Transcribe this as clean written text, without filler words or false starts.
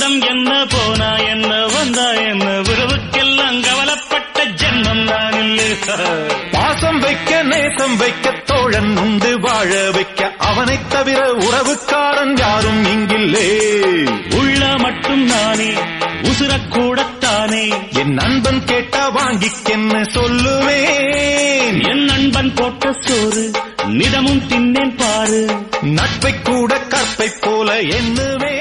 வந்தம் என்ன போனா என்ன வந்தா என்ன உறவுக்கெல்லாம் கவலைப்பட்ட ஜென்மம் நான் இல்லை. பாசம் வைக்க நேசம் வைக்க தோழன் உண்டு வாழ வைக்க அவனைத் தவிர உறவுக்காரன் யாரும் இங்கில்லே. உள்ள மட்டும் நானே உசுரக்கூடத்தானே என் நண்பன் கேட்டா வாங்கிக்கென்னு சொல்லுவேன். என் நண்பன் போட்ட சோறு நிதமும் தின்னேன் பாரு. நட்பை கூட கற்பை போல எண்ணுவேன்.